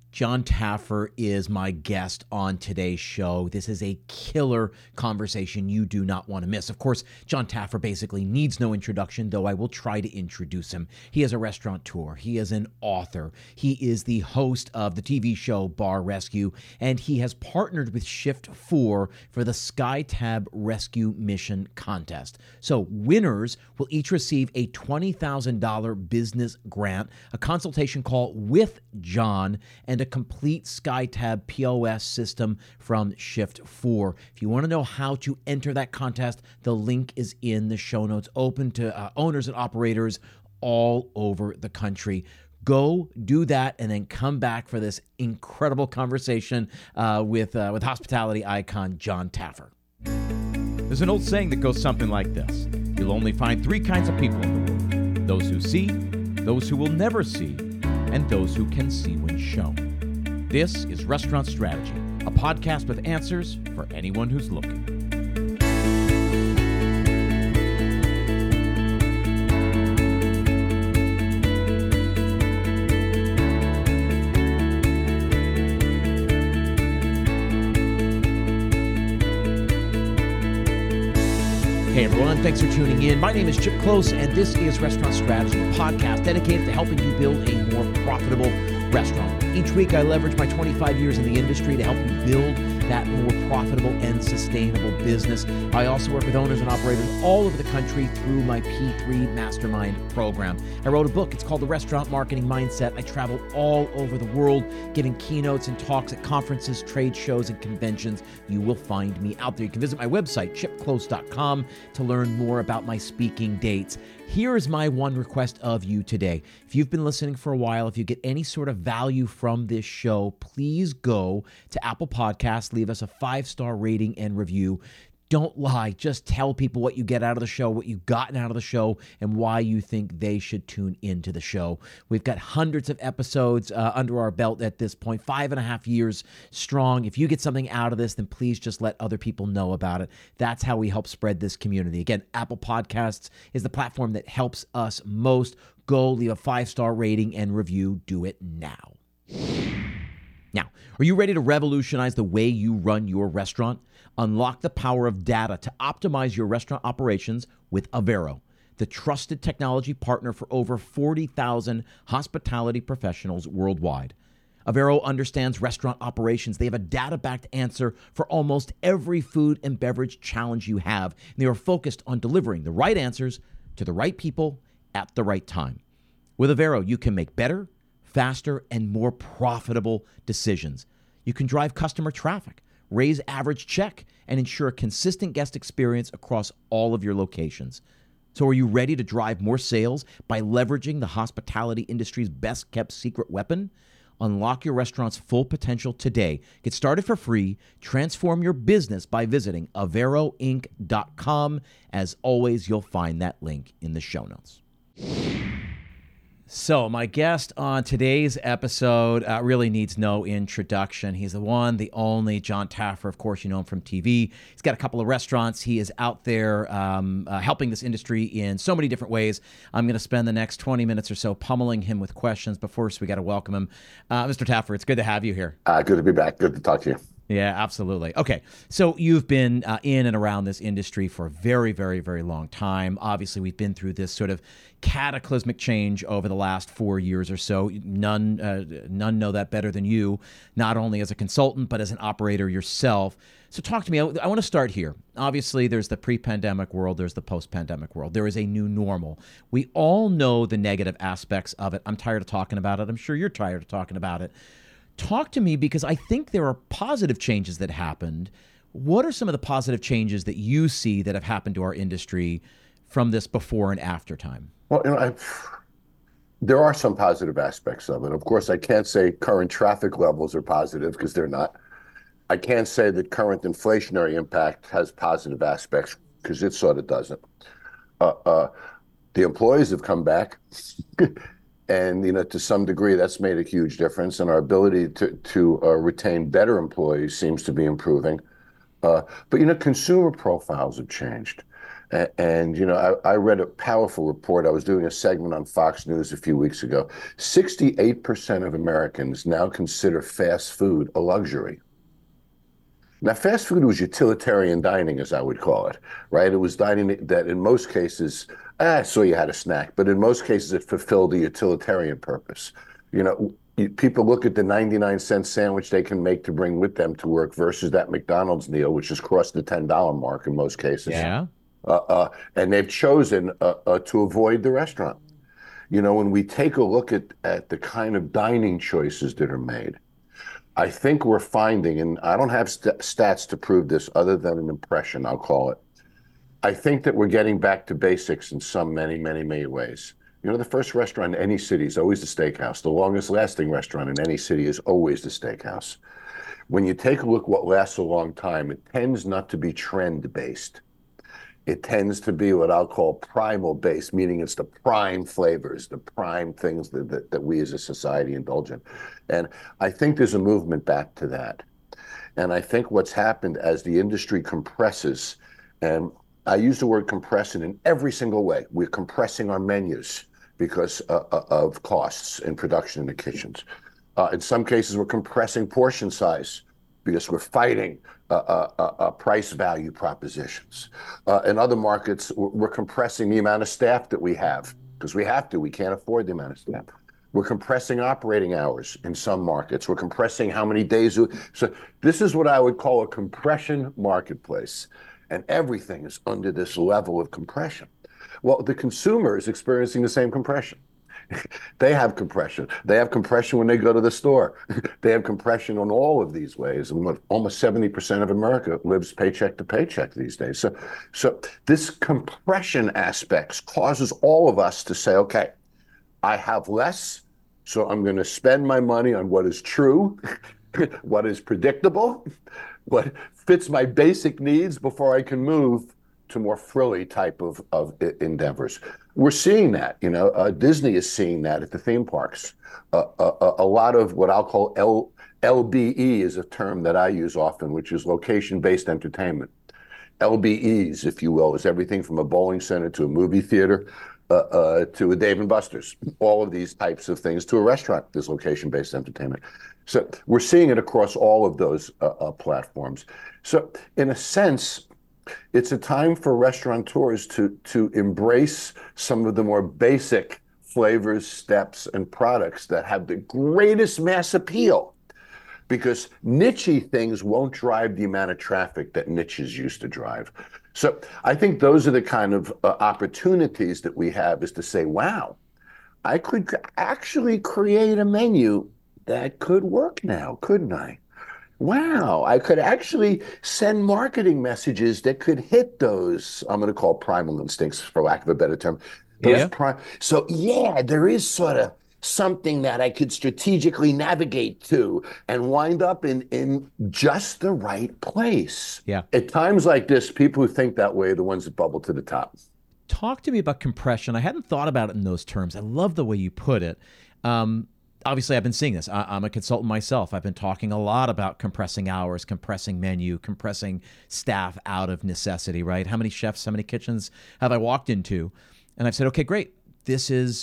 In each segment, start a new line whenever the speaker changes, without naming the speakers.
Jon Taffer is my guest on today's show. This is a killer conversation you do not want to miss. Of course, Jon Taffer basically needs no introduction, though I will try to introduce him. He is a restaurateur. He is an author. He is the host of the TV show Bar Rescue, and he has partnered with Shift4 for the SkyTab Rescue Mission Contest. So winners will each receive a $20,000 business grant, a consultation call with Jon, and a complete SkyTab POS system from Shift4. If you want to know how to enter that contest, the link is in the show notes, open to owners and operators all over the country. Go do that and then come back for this incredible conversation with hospitality icon Jon Taffer. There's an old saying that goes something like this: you'll only find three kinds of people in the world: those who see, those who will never see, and those who can see when shown. This is Restaurant Strategy, a podcast with answers for anyone who's looking. Hey everyone, thanks for tuning in. My name is Chip Close, and this is Restaurant Strategy, a podcast dedicated to helping you build a more profitable restaurant. Each week I leverage my 25 years in the industry to help you build that more profitable and sustainable business. I also work with owners and operators all over the country through my P3 Mastermind program. I wrote a book. It's called The Restaurant Marketing Mindset. I travel all over the world giving keynotes and talks at conferences, trade shows, and conventions. You will find me out there. You can visit my website, chipclose.com, to learn more about my speaking dates. Here is my one request of you today. If you've been listening for a while, if you get any sort of value from this show, please go to Apple Podcasts, leave us a 5-star rating and review. Don't lie. Just tell people what you get out of the show, what you've gotten out of the show, and why you think they should tune into the show. We've got hundreds of episodes under our belt at this point, 5.5 years strong. If you get something out of this, then please just let other people know about it. That's how we help spread this community. Again, Apple Podcasts is the platform that helps us most. Go leave a 5-star rating and review. Do it now. Now, are you ready to revolutionize the way you run your restaurant? Unlock the power of data to optimize your restaurant operations with Avero, the trusted technology partner for over 40,000 hospitality professionals worldwide. Avero understands restaurant operations. They have a data-backed answer for almost every food and beverage challenge you have. And they are focused on delivering the right answers to the right people at the right time. With Avero, you can make better, faster, and more profitable decisions. You can drive customer traffic, raise average check, and ensure a consistent guest experience across all of your locations. So are you ready to drive more sales by leveraging the hospitality industry's best-kept secret weapon? Unlock your restaurant's full potential today. Get started for free. Transform your business by visiting averoinc.com. As always, you'll find that link in the show notes. So my guest on today's episode really needs no introduction. He's the one, the only Jon Taffer. Of course, you know him from TV. He's got a couple of restaurants. He is out there helping this industry in so many different ways. I'm going to spend the next 20 minutes or so pummeling him with questions. But first, we got to welcome him. Mr. Taffer, it's good to have you here.
Good to be back. Good to talk to you.
Yeah, absolutely. Okay, so you've been in and around this industry for a very, very, very long time. Obviously, we've been through this sort of cataclysmic change over the last 4 years or so. None know that better than you, not only as a consultant, but as an operator yourself. So talk to me. I want to start here. Obviously, there's the pre-pandemic world. There's the post-pandemic world. There is a new normal. We all know the negative aspects of it. I'm tired of talking about it. I'm sure you're tired of talking about it. Talk to me, because I think there are positive changes that happened. What are some of the positive changes that you see that have happened to our industry from this before and after time?
Well, there are some positive aspects of it. Of course, I can't say current traffic levels are positive because they're not. I can't say that current inflationary impact has positive aspects because it sort of doesn't. The employees have come back. And, to some degree, that's made a huge difference. And our ability to retain better employees seems to be improving. But, consumer profiles have changed. And you know, I read a powerful report. I was doing a segment on Fox News a few weeks ago. 68% of Americans now consider fast food a luxury. Now, fast food was utilitarian dining, as I would call it, right? It was dining that in most cases, so you had a snack, but in most cases it fulfilled a utilitarian purpose. You know, people look at the 99-cent sandwich they can make to bring with them to work versus that McDonald's meal, which has crossed the $10 mark in most cases.
Yeah.
And they've chosen to avoid the restaurant. You know, when we take a look at the kind of dining choices that are made, I think we're finding, and I don't have stats to prove this other than an impression, I'll call it. I think that we're getting back to basics in many ways. You know, the first restaurant in any city is always the steakhouse. The longest lasting restaurant in any city is always the steakhouse. When you take a look what lasts a long time, it tends not to be trend based. It tends to be what I'll call primal based, meaning it's the prime flavors, the prime things that we as a society indulge in. And I think there's a movement back to that. And I think what's happened as the industry compresses, and I use the word compressing in every single way. We're compressing our menus because of costs in production in the kitchens. In some cases, we're compressing portion size because we're fighting price value propositions. In other markets, we're compressing the amount of staff that we have because we have to. We can't afford the amount of staff. We're compressing operating hours in some markets. We're compressing how many days. So this is what I would call a compression marketplace. And everything is under this level of compression. Well, the consumer is experiencing the same compression. They have compression. They have compression when they go to the store. They have compression on all of these ways. And almost 70% of America lives paycheck to paycheck these days. So this compression aspects causes all of us to say, okay, I have less, so I'm going to spend my money on what is true, what is predictable, what fits my basic needs before I can move to more frilly type of endeavors. We're seeing that, you know, Disney is seeing that at the theme parks. A lot of what I'll call LBE is a term that I use often, which is location-based entertainment. LBEs, if you will, is everything from a bowling center to a movie theater to a Dave & Buster's. All of these types of things to a restaurant is location-based entertainment. So we're seeing it across all of those platforms. So in a sense, it's a time for restaurateurs to embrace some of the more basic flavors, steps, and products that have the greatest mass appeal, because niche-y things won't drive the amount of traffic that niches used to drive. So I think those are the kind of opportunities that we have, is to say, wow, I could actually create a menu that could work now, couldn't I? Wow, I could actually send marketing messages that could hit those, I'm going to call primal instincts, for lack of a better term. So yeah, there is sort of something that I could strategically navigate to and wind up in just the right place.
Yeah.
At times like this, people who think that way are the ones that bubble to the top.
Talk to me about compression. I hadn't thought about it in those terms. I love the way you put it. Obviously, I've been seeing this. I'm a consultant myself. I've been talking a lot about compressing hours, compressing menu, compressing staff out of necessity, right? How many chefs, how many kitchens have I walked into? And I've said, okay, great. This is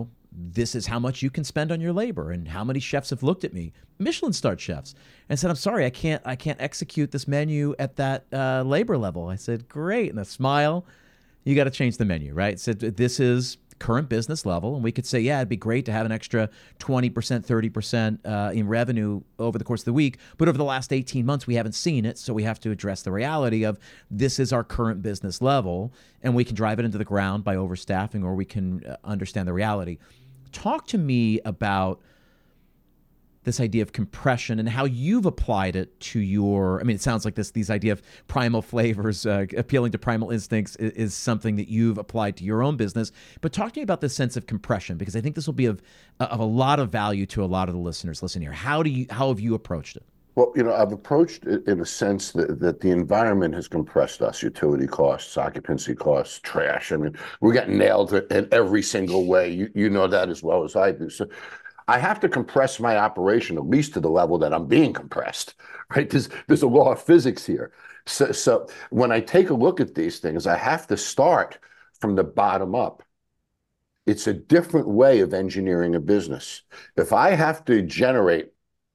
how much you can spend on your labor. And how many chefs have looked at me, Michelin-starred chefs, and said, I'm sorry, I can't execute this menu at that labor level. I said, great. And a smile, you got to change the menu, right? So this is current business level, and we could say, yeah, it'd be great to have an extra 20%, 30% in revenue over the course of the week, but over the last 18 months, we haven't seen it, so we have to address the reality of this is our current business level, and we can drive it into the ground by overstaffing, or we can understand the reality. Talk to me about this idea of compression and how you've applied it to your, I mean, it sounds like these idea of primal flavors, appealing to primal instincts is something that you've applied to your own business. But talk to me about this sense of compression, because I think this will be of a lot of value to a lot of the listeners listening here. How have you approached it?
Well, you know, I've approached it in a sense that the environment has compressed us: utility costs, occupancy costs, trash. I mean, we're getting nailed in every single way. You know that as well as I do. So I have to compress my operation at least to the level that I'm being compressed, right? There's a law of physics here. So when I take a look at these things, I have to start from the bottom up. It's a different way of engineering a business. If I have to generate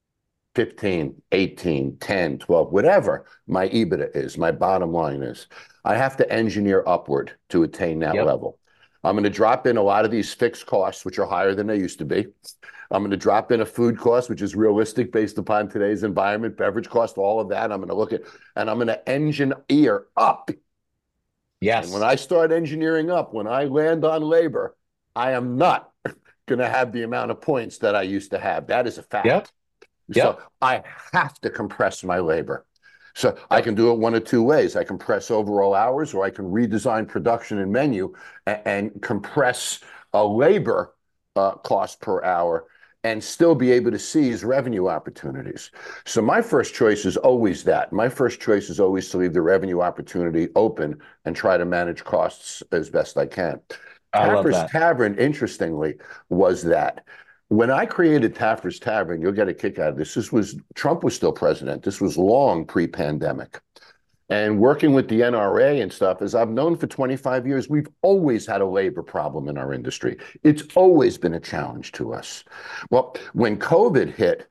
15, 18, 10, 12, whatever my EBITDA is, my bottom line is, I have to engineer upward to attain that level. I'm going to drop in a lot of these fixed costs, which are higher than they used to be. I'm going to drop in a food cost, which is realistic based upon today's environment, beverage cost, all of that. I'm going to look at, and I'm going to engineer up.
Yes.
And when I start engineering up, when I land on labor, I am not going to have the amount of points that I used to have. That is a fact. So I have to compress my labor. So I can do it one of two ways. I compress overall hours, or I can redesign production and menu and compress a labor cost per hour and still be able to seize revenue opportunities. So my first choice is always that. My first choice is always to leave the revenue opportunity open and try to manage costs as best I can. Taffer's Tavern, interestingly, was that. When I created Taffer's Tavern, you'll get a kick out of this. Trump was still president. This was long pre-pandemic. And working with the NRA and stuff, as I've known for 25 years, we've always had a labor problem in our industry. It's always been a challenge to us. Well, when COVID hit,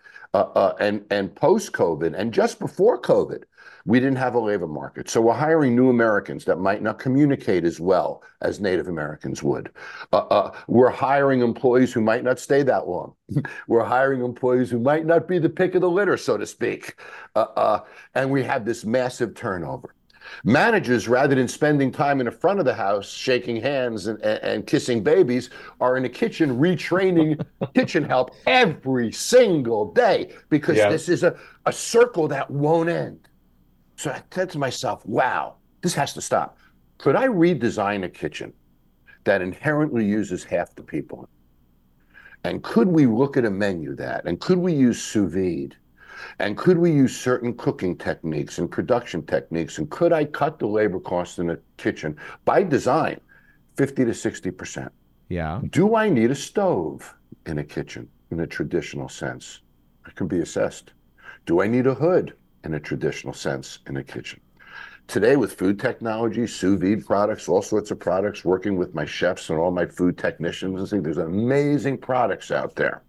and post-COVID, and just before COVID, we didn't have a labor market. So we're hiring new Americans that might not communicate as well as Native Americans would. We're hiring employees who might not stay that long. We're hiring employees who might not be the pick of the litter, so to speak. And we have this massive turnover. Managers, rather than spending time in the front of the house, shaking hands and kissing babies, are in the kitchen retraining kitchen help every single day, because this is a circle that won't end. So I said to myself, wow, this has to stop. Could I redesign a kitchen that inherently uses half the people? And could we look at a menu and could we use sous vide? And could we use certain cooking techniques and production techniques? And could I cut the labor costs in the kitchen by design 50 to 60%?
Yeah.
Do I need a stove in a kitchen in a traditional sense? It can be assessed. Do I need a hood in a traditional sense in a kitchen? Today, with food technology, sous vide products, all sorts of products, working with my chefs and all my food technicians and things, there's amazing products out there.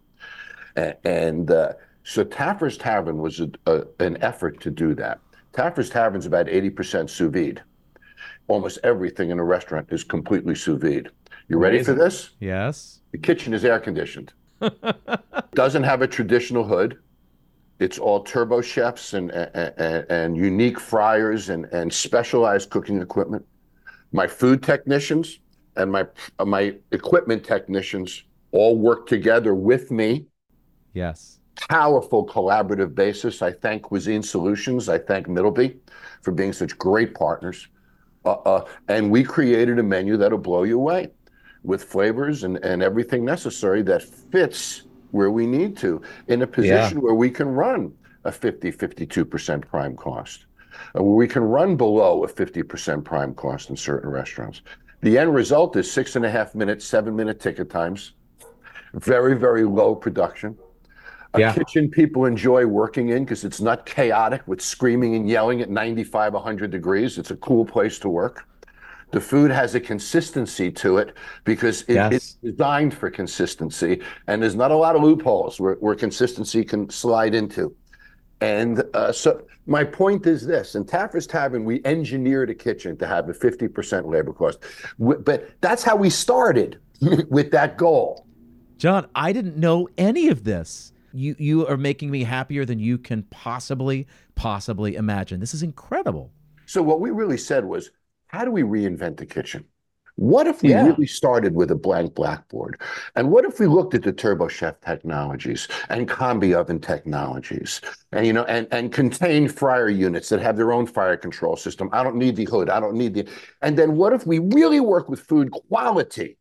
So Taffer's Tavern was an effort to do that. Taffer's Tavern is about 80% sous vide. Almost everything in a restaurant is completely sous vide. You ready for this?
Yes.
The kitchen is air conditioned. Doesn't have a traditional hood. It's all turbo chefs and unique fryers and specialized cooking equipment. My food technicians and my equipment technicians all work together with me.
Yes.
Powerful collaborative basis. I thank Cuisine Solutions. I thank Middleby for being such great partners. And we created a menu that'll blow you away with flavors and everything necessary that fits where we need to, in a position where we can run a 52% prime cost, where we can run below a 50% prime cost in certain restaurants. The end result is 6.5 minutes, 7-minute ticket times, very, very low production. A kitchen people enjoy working in because it's not chaotic with screaming and yelling at 95, 100 degrees. It's a cool place to work. The food has a consistency to it because it's designed for consistency, and there's not a lot of loopholes where consistency can slide into. And so my point is this: in Taffer's Tavern, we engineered a kitchen to have a 50% labor cost. But that's how we started with that goal.
John, I didn't know any of this. You are making me happier than you can possibly imagine. This is incredible.
So what we really said was, how do we reinvent the kitchen? What if we really started with a blank blackboard? And what if we looked at the Turbo Chef technologies and combi oven technologies and, and contained fryer units that have their own fire control system? I don't need the hood. I don't need and then what if we really work with food quality,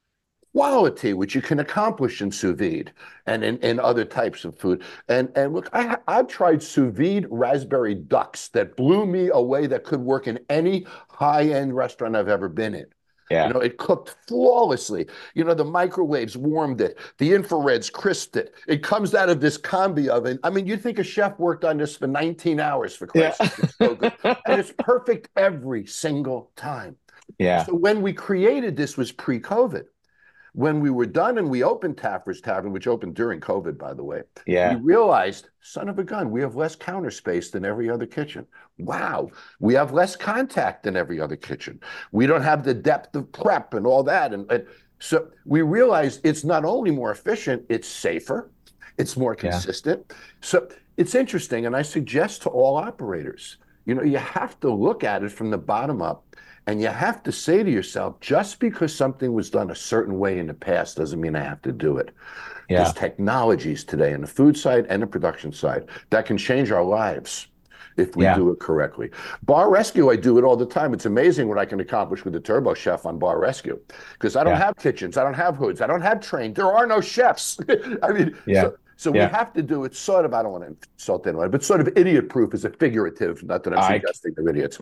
which you can accomplish in sous vide and in other types of food. And look, I've tried sous vide raspberry ducks that blew me away, that could work in any high-end restaurant I've ever been in.
Yeah.
It cooked flawlessly. The microwaves warmed it. The infrareds crisped it. It comes out of this combi oven. I mean, you'd think a chef worked on this for 19 hours, for
Yeah.
Christ's sake. It's so good. And it's perfect every single time.
Yeah.
So when we created this was pre-COVID. When we were done and we opened Taffer's Tavern, which opened during COVID, by the way, we realized, son of a gun, we have less counter space than every other kitchen. Wow. We have less contact than every other kitchen. We don't have the depth of prep and all that. And so we realized it's not only more efficient, it's safer, it's more consistent. So it's interesting. And I suggest to all operators, you have to look at it from the bottom up. And you have to say to yourself, just because something was done a certain way in the past doesn't mean I have to do it.
Yeah.
There's technologies today on the food side and the production side that can change our lives if we do it correctly. Bar Rescue, I do it all the time. It's amazing what I can accomplish with the Turbo Chef on Bar Rescue, because I don't have kitchens, I don't have hoods, I don't have trained. There are no chefs. I mean, so we have to do it sort of, I don't want to insult anyone, but sort of idiot-proof is a figurative, not that I'm suggesting they're idiots.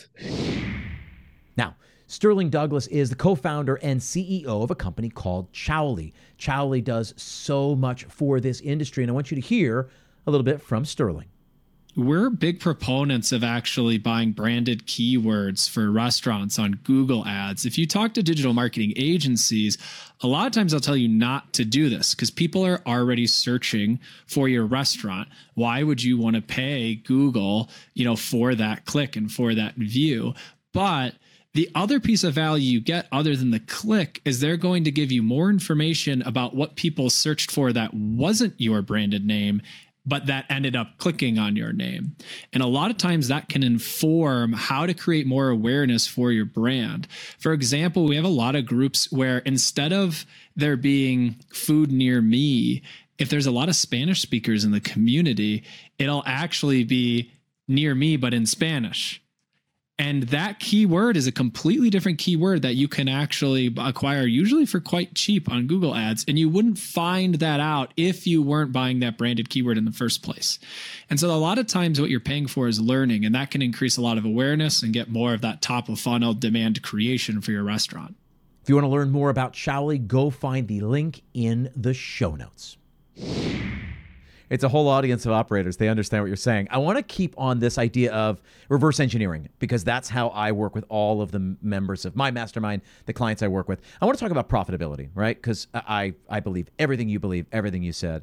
Now, Sterling Douglas is the co-founder and CEO of a company called Chowly. Chowly does so much for this industry, and I want you to hear a little bit from Sterling.
We're big proponents of actually buying branded keywords for restaurants on Google Ads. If you talk to digital marketing agencies, a lot of times they'll tell you not to do this because people are already searching for your restaurant. Why would you want to pay Google, for that click and for that view? But the other piece of value you get other than the click is they're going to give you more information about what people searched for that wasn't your branded name, but that ended up clicking on your name. And a lot of times that can inform how to create more awareness for your brand. For example, we have a lot of groups where instead of there being food near me, if there's a lot of Spanish speakers in the community, it'll actually be near me, but in Spanish. And that keyword is a completely different keyword that you can actually acquire usually for quite cheap on Google Ads. And you wouldn't find that out if you weren't buying that branded keyword in the first place. And so a lot of times what you're paying for is learning, and that can increase a lot of awareness and get more of that top of funnel demand creation for your restaurant.
If you want to learn more about Chowly, go find the link in the show notes. It's a whole audience of operators. They understand what you're saying. I want to keep on this idea of reverse engineering because that's how I work with all of the members of my mastermind, the clients I work with. I want to talk about profitability, right? Because I believe everything you said.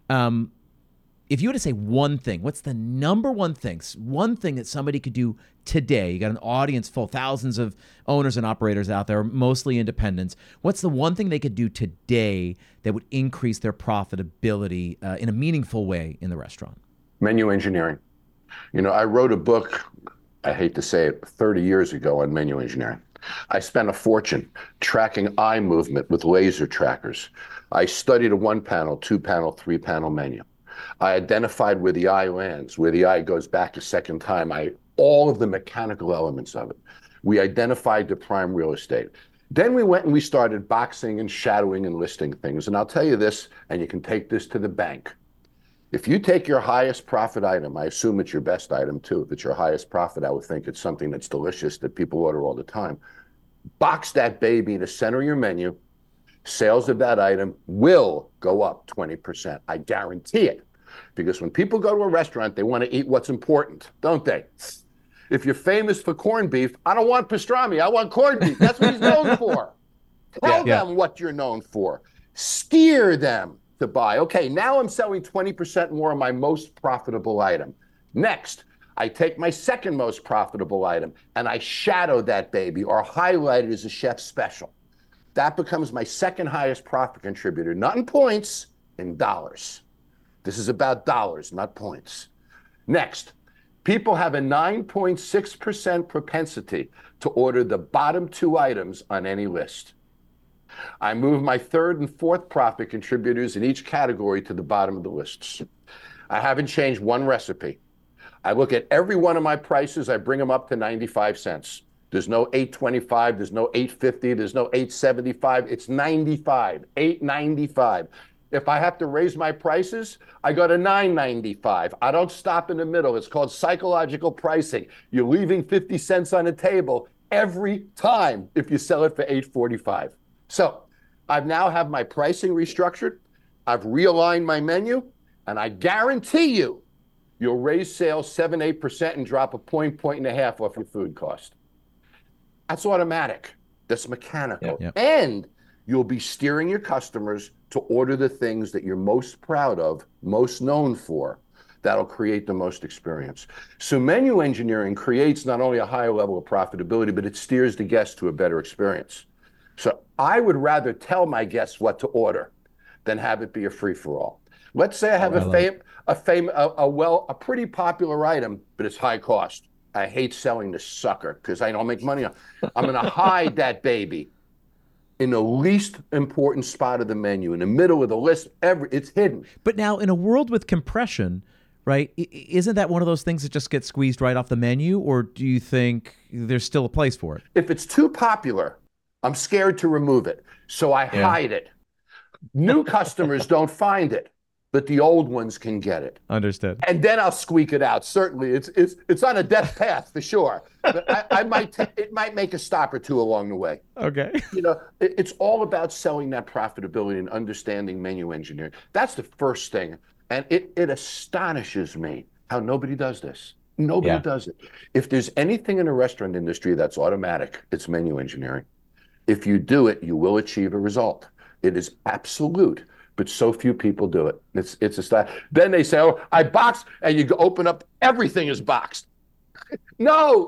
If you were to say one thing, what's the number one thing that somebody could do today? You got an audience full, thousands of owners and operators out there, mostly independents. What's the one thing they could do today that would increase their profitability in a meaningful way in the restaurant?
Menu engineering. I wrote a book, I hate to say it, 30 years ago on menu engineering. I spent a fortune tracking eye movement with laser trackers. I studied a 1-panel, 2-panel, 3-panel menu. I identified where the eye lands, where the eye goes back a second time, all of the mechanical elements of it. We identified the prime real estate. Then we went and we started boxing and shadowing and listing things. And I'll tell you this, and you can take this to the bank. If you take your highest profit item, I assume it's your best item too. If it's your highest profit, I would think it's something that's delicious that people order all the time. Box that baby to center your menu. Sales of that item will go up 20%. I guarantee it. Because when people go to a restaurant, they want to eat what's important, don't they? If you're famous for corned beef, I don't want pastrami. I want corned beef. That's what he's known for. Tell them what you're known for. Steer them to buy. Okay, now I'm selling 20% more of my most profitable item. Next, I take my second most profitable item and I shadow that baby or highlight it as a chef's special. That becomes my second highest profit contributor, not in points, in dollars. This is about dollars, not points. Next, people have a 9.6% propensity to order the bottom 2 items on any list. I move my third and fourth profit contributors in each category to the bottom of the lists. I haven't changed one recipe. I look at every one of my prices, I bring them up to 95 cents. There's no $8.25, there's no $8.50, there's no $8.75, it's 95, $8.95. If I have to raise my prices, I go to $9.95. I don't stop in the middle. It's called psychological pricing. You're leaving 50 cents on the table every time if you sell it for $8.45. So I've now have my pricing restructured. I've realigned my menu, and I guarantee you'll raise sales 7-8% and drop a point and a half off your food cost. That's automatic. That's mechanical.
Yep.
And you'll be steering your customers to order the things that you're most proud of, most known for. That'll create the most experience. So menu engineering creates not only a higher level of profitability, but it steers the guest to a better experience. So I would rather tell my guests what to order than have it be a free-for-all. Let's say I have a pretty popular item, but it's high cost. I hate selling this sucker because I don't make money on it. I'm going to hide that baby in the least important spot of the menu, in the middle of the list. It's hidden.
But now, in a world with compression, right, isn't that one of those things that just gets squeezed right off the menu, or do you think there's still a place for it?
If it's too popular, I'm scared to remove it, so I hide it. New customers don't find it, but the old ones can get it.
Understood.
And then I'll squeak it out. Certainly, it's on a death path for sure. But it might make a stop or two along the way.
Okay.
It's all about selling that profitability and understanding menu engineering. That's the first thing, and it astonishes me how nobody does this. Nobody does it. If there's anything in the restaurant industry that's automatic, it's menu engineering. If you do it, you will achieve a result. It is absolute. But so few people do it. It's a style. Then they say, "Oh, I boxed," and you open up, everything is boxed. No.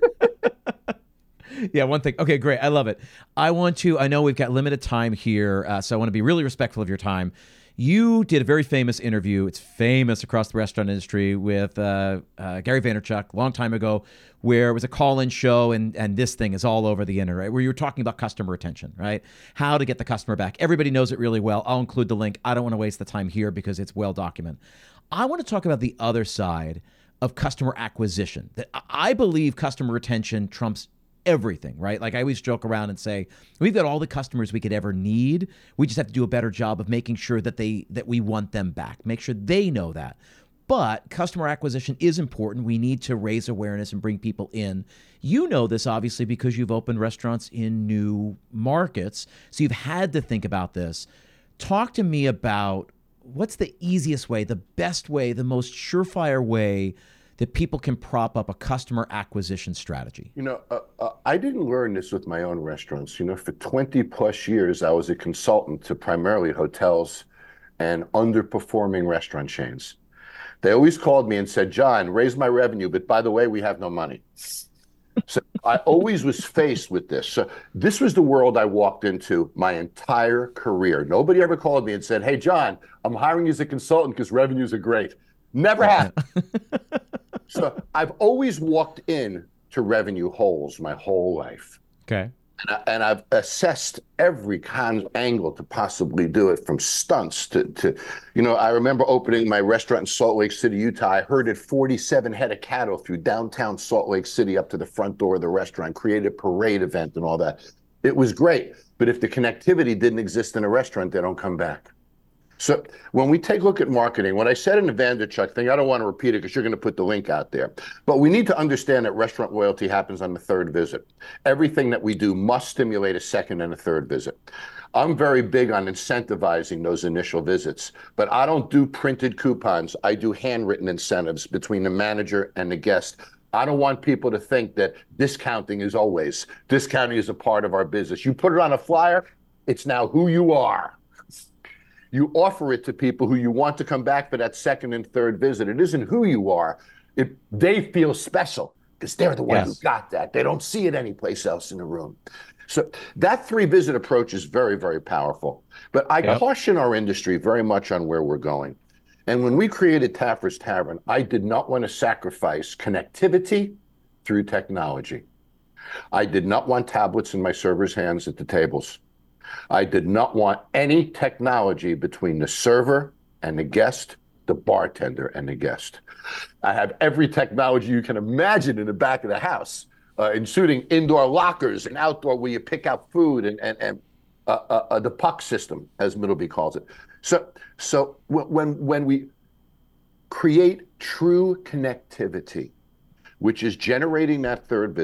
Yeah, one thing. Okay, great. I love it. I know we've got limited time here, so I want to be really respectful of your time. You did a very famous interview. It's famous across the restaurant industry with Gary Vaynerchuk a long time ago, where it was a call-in show, and this thing is all over the internet, right? Where you were talking about customer retention, right? How to get the customer back. Everybody knows it really well. I'll include the link. I don't want to waste the time here because it's well documented. I want to talk about the other side of customer acquisition. That I believe customer retention trumps everything, right? Like I always joke around and say, we've got all the customers we could ever need. We just have to do a better job of making sure that we want them back. Make sure they know that. But customer acquisition is important. We need to raise awareness and bring people in. You know this obviously because you've opened restaurants in new markets. So you've had to think about this. Talk to me about what's the easiest way, the best way, the most surefire way that people can prop up a customer acquisition strategy?
I didn't learn this with my own restaurants. For 20 plus years, I was a consultant to primarily hotels and underperforming restaurant chains. They always called me and said, "John, raise my revenue, but by the way, we have no money." So I always was faced with this. So this was the world I walked into my entire career. Nobody ever called me and said, "Hey, John, I'm hiring you as a consultant because revenues are great." Never happened. So I've always walked in to revenue holes my whole life.
Okay.
And I've assessed every kind of angle to possibly do it, from stunts to I remember opening my restaurant in Salt Lake City, Utah. I herded 47 head of cattle through downtown Salt Lake City up to the front door of the restaurant, created a parade event and all that. It was great. But if the connectivity didn't exist in a restaurant, they don't come back. So when we take a look at marketing, what I said in the Vaynerchuk thing, I don't want to repeat it because you're going to put the link out there. But we need to understand that restaurant loyalty happens on the third visit. Everything that we do must stimulate a second and a third visit. I'm very big on incentivizing those initial visits, but I don't do printed coupons. I do handwritten incentives between the manager and the guest. I don't want people to think that discounting is always. Discounting is a part of our business. You put it on a flyer, it's now who you are. You offer it to people who you want to come back for that second and third visit. It isn't who you are. They feel special because they're the ones who got that. They don't see it anyplace else in the room. So that 3-visit approach is very, very powerful. But I caution our industry very much on where we're going. And when we created Taffer's Tavern, I did not want to sacrifice connectivity through technology. I did not want tablets in my servers' hands at the tables. I did not want any technology between the server and the guest, the bartender and the guest. I have every technology you can imagine in the back of the house, including indoor lockers and outdoor where you pick out food and the puck system, as Middleby calls it. So when we create true connectivity, which is generating that third visit,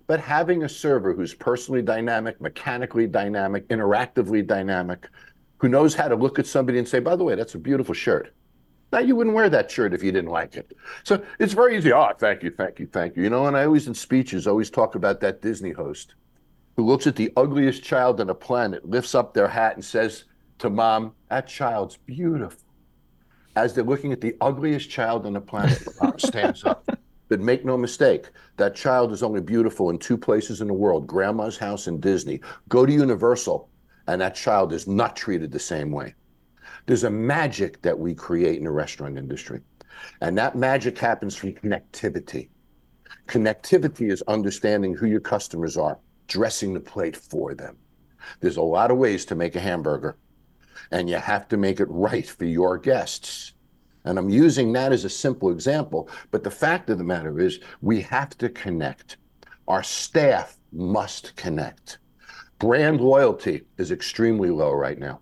But having a server who's personally dynamic, mechanically dynamic, interactively dynamic, who knows how to look at somebody and say, by the way, that's a beautiful shirt. Now, you wouldn't wear that shirt if you didn't like it. So it's very easy. Oh, thank you, thank you, thank you. You know, and I always in speeches always talk about that Disney host who looks at the ugliest child on the planet, lifts up their hat and says to mom, that child's beautiful. As they're looking at the ugliest child on the planet, mom stands up. But make no mistake, that child is only beautiful in 2 places in the world, grandma's house and Disney. Go to Universal, and that child is not treated the same way. There's a magic that we create in the restaurant industry, and that magic happens from connectivity. Connectivity is understanding who your customers are, dressing the plate for them. There's a lot of ways to make a hamburger, and you have to make it right for your guests. And I'm using that as a simple example, but the fact of the matter is we have to connect. Our staff must connect. Brand loyalty is extremely low right now.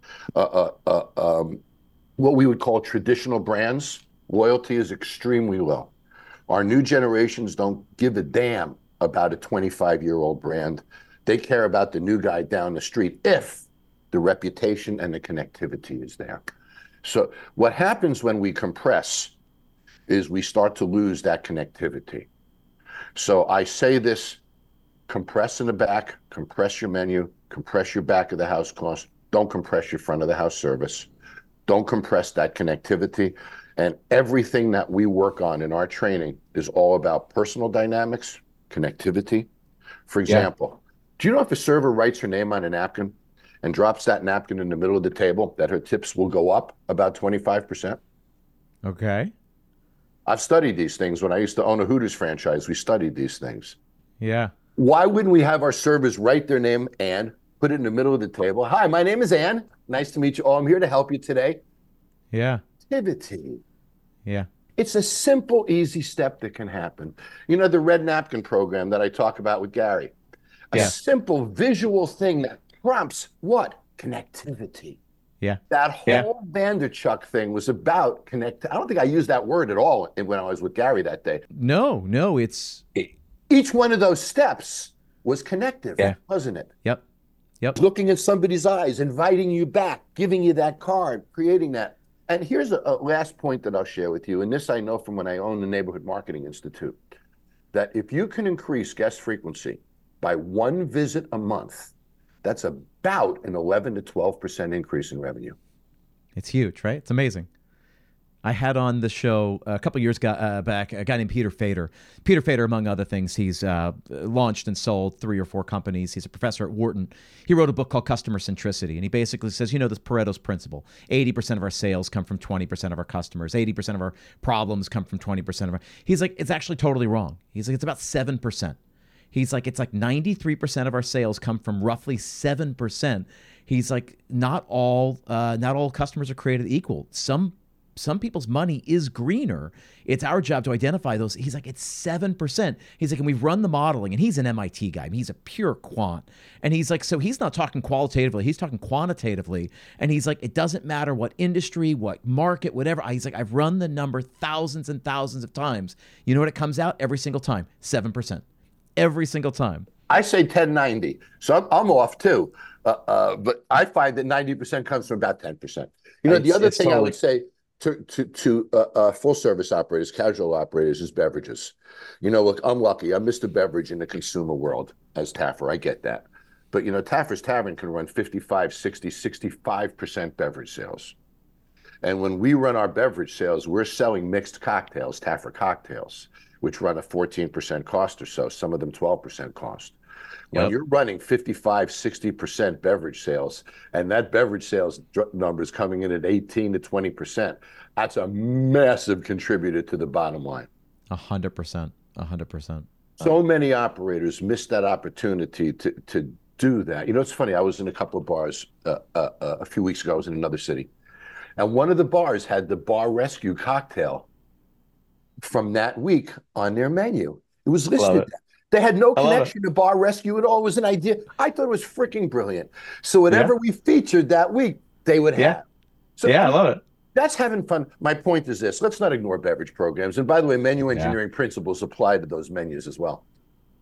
What we would call traditional brands, loyalty is extremely low. Our new generations don't give a damn about a 25-year-old brand. They care about the new guy down the street if the reputation and the connectivity is there. So what happens when we compress is we start to lose that connectivity. So I say this, compress in the back, compress your menu, compress your back of the house cost, don't compress your front of the house service, don't compress that connectivity. And everything that we work on in our training is all about personal dynamics, connectivity. For example, do you know if a server writes her name on a napkin and drops that napkin in the middle of the table, that her tips will go up about 25%?
Okay.
I've studied these things. When I used to own a Hooters franchise, we studied these things.
Yeah.
Why wouldn't we have our servers write their name and put it in the middle of the table? Hi, my name is Ann. Nice to meet you. Oh, I'm here to help you today.
Yeah.
Activity.
Yeah.
It's a simple, easy step that can happen. You know, the red napkin program that I talk about with Gary. A simple visual thing that prompts what? Connectivity.
Yeah.
That whole Vanderchuck thing was about connect. I don't think I used that word at all when I was with Gary that day.
No, it's...
Each one of those steps was connective, wasn't it?
Yep.
Looking at somebody's eyes, inviting you back, giving you that card, creating that. And here's a last point that I'll share with you, and this I know from when I owned the Neighborhood Marketing Institute, that if you can increase guest frequency by 1 visit a month, that's about an 11 to 12% increase in revenue.
It's huge, right? It's amazing. I had on the show a couple years back a guy named Peter Fader. Peter Fader, among other things, he's launched and sold 3 or 4 companies. He's a professor at Wharton. He wrote a book called Customer Centricity, and he basically says, you know, this Pareto's principle. 80% of our sales come from 20% of our customers. 80% of our problems come from 20% of our... He's like, it's actually totally wrong. He's like, it's about 7%. He's like, it's like 93% of our sales come from roughly 7%. He's like, not all customers are created equal. Some people's money is greener. It's our job to identify those. He's like, it's 7%. He's like, and we've run the modeling, and he's an MIT guy. I mean, he's a pure quant. And he's like, so he's not talking qualitatively, he's talking quantitatively. And he's like, it doesn't matter what industry, what market, whatever. He's like, I've run the number thousands and thousands of times. You know what it comes out every single time? 7%. Every single time.
I say 1090. So I'm off too. But I find that 90% comes from about 10%. You know, the other thing I would say to full service operators, casual operators, is beverages. You know, look, I'm lucky. I'm Mr. Beverage in the consumer world as Taffer. I get that. But, you know, Taffer's Tavern can run 55, 60, 65% beverage sales. And when we run our beverage sales, we're selling mixed cocktails, Taffer cocktails, which run a 14% cost or so, some of them 12% cost. When you're running 55, 60% beverage sales, and that beverage sales number is coming in at 18 to 20%, that's a massive contributor to the bottom line.
100%. 100%.
So many operators miss that opportunity to do that. You know, it's funny. I was in a couple of bars a few weeks ago. I was in another city. And one of the bars had the Bar Rescue cocktail from that week on their menu. It was listed there. They had no connection to Bar Rescue at all. It was an idea. I thought it was freaking brilliant. So whatever we featured that week, they would have. So
I love it.
That's having fun. My point is this. Let's not ignore beverage programs. And by the way, menu engineering principles apply to those menus as well.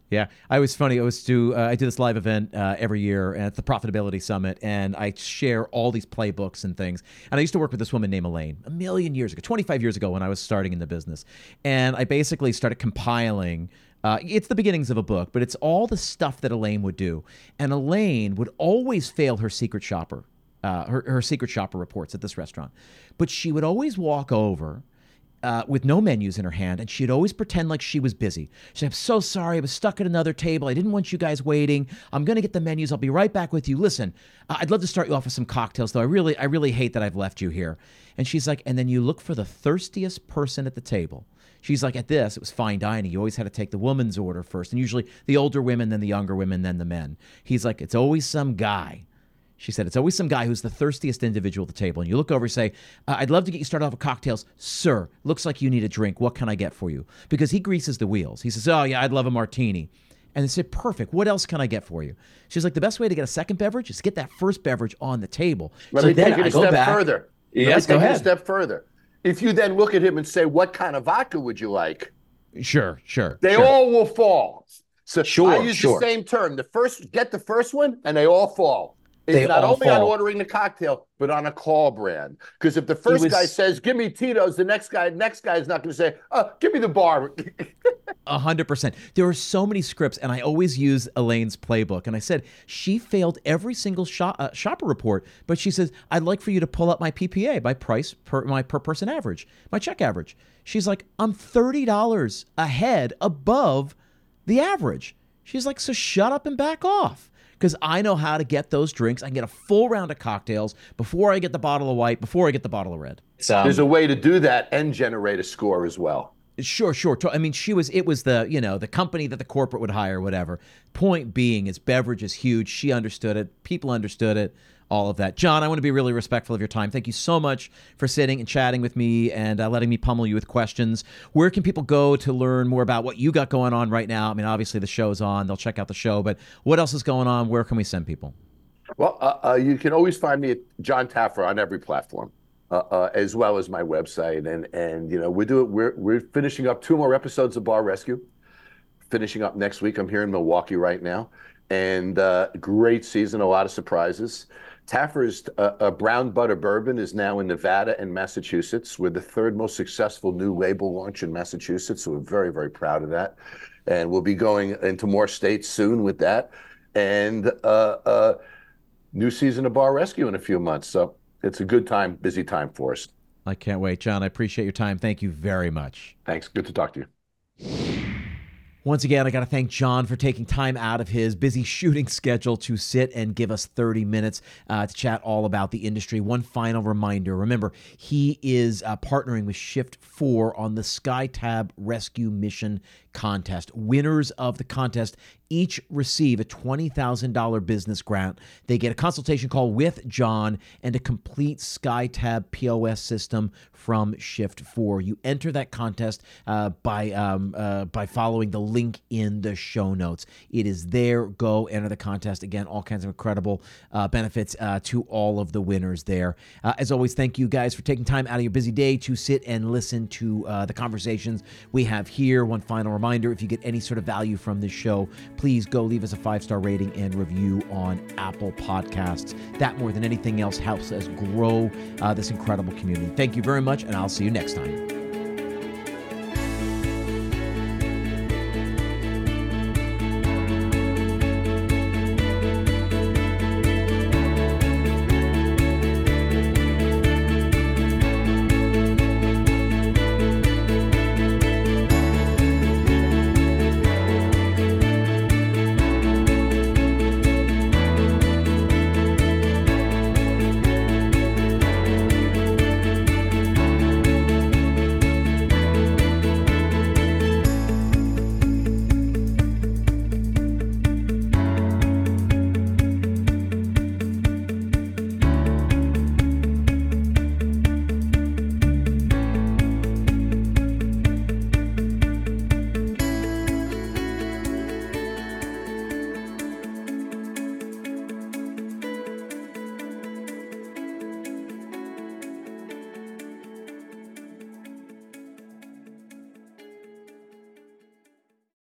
Yeah, I was funny. I do this live event every year at the Profitability Summit, and I share all these playbooks and things. And I used to work with this woman named Elaine a million years ago, 25 years ago when I was starting in the business. And I basically started compiling. It's the beginnings of a book, but it's all the stuff that Elaine would do. And Elaine would always fail her secret shopper, her secret shopper reports at this restaurant. But she would always walk over with no menus in her hand, and she'd always pretend like she was busy. She'd say, I'm so sorry, I was stuck at another table. I didn't want you guys waiting. I'm going to get the menus. I'll be right back with you. Listen, I'd love to start you off with some cocktails, though. I really hate that I've left you here. And she's like, and then you look for the thirstiest person at the table. She's like, at this, it was fine dining. You always had to take the woman's order first, and usually the older women, then the younger women, then the men. He's like, it's always some guy. She said, it's always some guy who's the thirstiest individual at the table. And you look over and say, I'd love to get you started off with cocktails. Sir, looks like you need a drink. What can I get for you? Because he greases the wheels. He says, oh, yeah, I'd love a martini. And they said, perfect. What else can I get for you? She's like, the best way to get a second beverage is get that first beverage on the table.
Let me take it a step further.
Yes, go ahead.
A step further. If you then look at him and say, what kind of vodka would you like?
Sure.
They all will fall. So I use the same term. Get the first one, and they all fall. It's not only on ordering the cocktail, but on a call brand. Because if the first guy says, give me Tito's, the next guy is not going to say, oh, give me the bar.
100%. There are so many scripts, and I always use Elaine's playbook. And I said, she failed every single shopper report, but she says, I'd like for you to pull up my PPA, my price, my per person average, my check average. She's like, I'm $30 ahead above the average. She's like, so shut up and back off. Because I know how to get those drinks. I can get a full round of cocktails before I get the bottle of white, before I get the bottle of red.
There's a way to do that and generate a score as well.
Sure. I mean, it was the company that the corporate would hire, whatever. Point being is beverage is huge. She understood it. People understood it. All of that. John, I want to be really respectful of your time. Thank you so much for sitting and chatting with me and letting me pummel you with questions. Where can people go to learn more about what you got going on right now? I mean, obviously the show's on. They'll check out the show. But what else is going on? Where can we send people?
Well, you can always find me at John Taffer on every platform, as well as my website. And you know, we're finishing up 2 more episodes of Bar Rescue. Finishing up next week. I'm here in Milwaukee right now. And great season, a lot of surprises. Taffer's brown butter bourbon is now in Nevada and Massachusetts. We're the 3rd most successful new label launch in Massachusetts, so we're very, very proud of that. And we'll be going into more states soon with that. And new season of Bar Rescue in a few months. So it's a good time, busy time for us.
I can't wait. John, I appreciate your time. Thank you very much.
Thanks. Good to talk to you.
Once again, I got to thank John for taking time out of his busy shooting schedule to sit and give us 30 minutes to chat all about the industry. One final reminder. Remember, he is partnering with Shift4 on the SkyTab Rescue Mission Contest. Winners of the contest each receive a $20,000 business grant. They get a consultation call with John and a complete SkyTab POS system from Shift4. You enter that contest by following the link in the show notes. It is there. Go enter the contest. Again, all kinds of incredible benefits to all of the winners there. As always, thank you guys for taking time out of your busy day to sit and listen to the conversations we have here. One final reminder, if you get any sort of value from this show, please go leave us a 5-star rating and review on Apple Podcasts. That, more than anything else, helps us grow this incredible community. Thank you very much, and I'll see you next time.